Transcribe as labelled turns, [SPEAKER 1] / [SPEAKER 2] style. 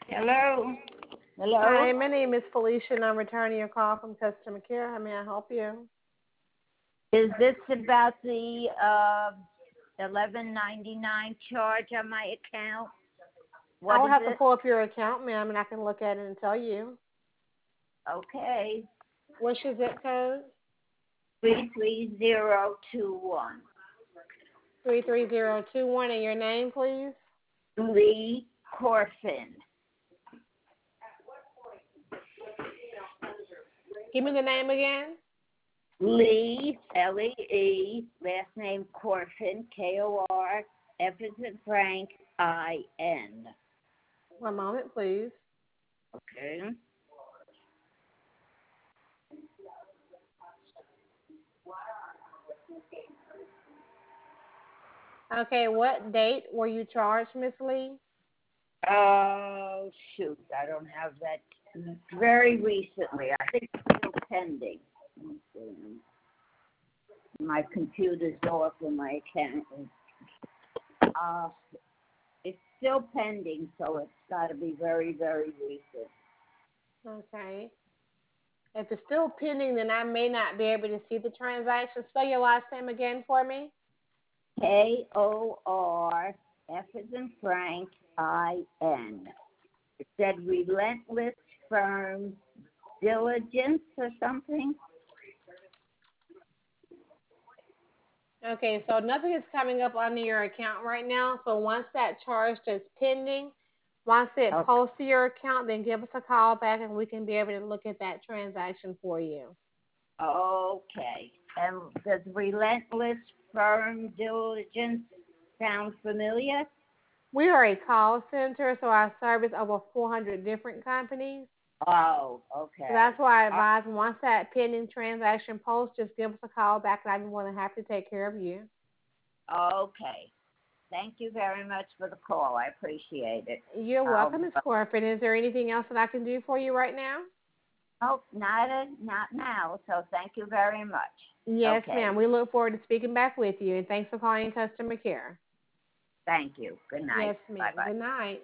[SPEAKER 1] Hello? Hello?
[SPEAKER 2] Hi, my name is Felicia, and I'm returning your call from customer care. How may I help you?
[SPEAKER 1] Is this about the $11.99 charge on my account?
[SPEAKER 2] I
[SPEAKER 1] What
[SPEAKER 2] will
[SPEAKER 1] is
[SPEAKER 2] have to
[SPEAKER 1] it?
[SPEAKER 2] pull up your account, ma'am, and I can look at it and tell you.
[SPEAKER 1] Okay.
[SPEAKER 2] What's your zip code?
[SPEAKER 1] 33021.
[SPEAKER 2] 33021, and your name, please?
[SPEAKER 1] Lee Corfin.
[SPEAKER 2] Give me the name again.
[SPEAKER 1] Lee, Lee, last name Corfin, Kor, F as in Frank, IN.
[SPEAKER 2] One moment, please.
[SPEAKER 1] Okay.
[SPEAKER 2] Okay, what date were you charged, Miss Lee?
[SPEAKER 1] Oh, shoot. I don't have that. Very recently. I think it's still pending. Let me see. My computer's off in my account. It's still pending, so it's got to be very, very recent.
[SPEAKER 2] Okay. If it's still pending, then I may not be able to see the transaction. Spell your last name again for me.
[SPEAKER 1] Kor, F as in Frank, IN. It said Relentless Firm Diligence or something.
[SPEAKER 2] Okay, so nothing is coming up under your account right now. So once that charge is pending, once it
[SPEAKER 1] Okay.
[SPEAKER 2] posts to your account, then give us a call back and we can be able to look at that transaction for you.
[SPEAKER 1] Okay. And does Relentless Firm Diligence sound familiar?
[SPEAKER 2] We are a call center, so I service over 400 different companies.
[SPEAKER 1] Oh,
[SPEAKER 2] So
[SPEAKER 1] okay.
[SPEAKER 2] that's why I advise once that pending transaction posts, just give us a call back and I'd be more than happy to take care of you.
[SPEAKER 1] Okay. Thank you very much for the call. I appreciate it.
[SPEAKER 2] You're welcome, Ms. Corfin. Is there anything else that I can do for you right now?
[SPEAKER 1] Oh, not now. So thank you very much.
[SPEAKER 2] Yes,
[SPEAKER 1] Okay.
[SPEAKER 2] ma'am. We look forward to speaking back with you, and thanks for calling customer care.
[SPEAKER 1] Thank you. Good night.
[SPEAKER 2] Yes, ma'am.
[SPEAKER 1] Bye-bye.
[SPEAKER 2] Good night.